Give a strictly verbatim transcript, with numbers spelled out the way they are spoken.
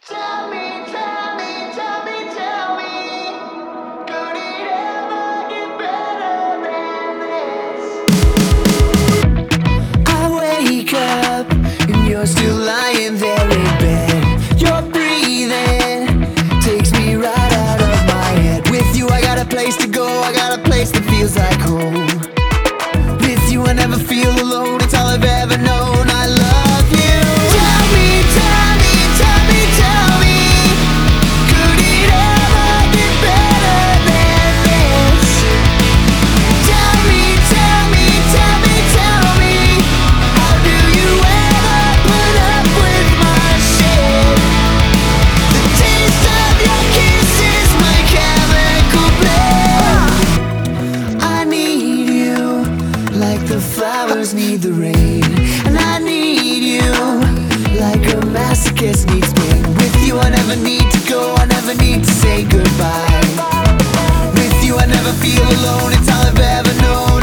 Tell me, tell me, tell me, tell me, could it ever get better than this? I wake up and you're still lying there in bed. Your breathing takes me right out of my head. With you I got a place to go, I got a place that feels like home. With you I never feel alone, it's all I've ever known. I love you. Tell me, tell me, tell me, tell me, could it ever get better than this? Tell me, tell me, tell me, tell me, how do you ever put up with my shit? The taste of your kiss is my chemical blend. I need you like the flowers need the rain, and I need you like a masochist needs pain. With you I never need to go, I never need to say goodbye. With you I never feel alone, it's all I've ever known.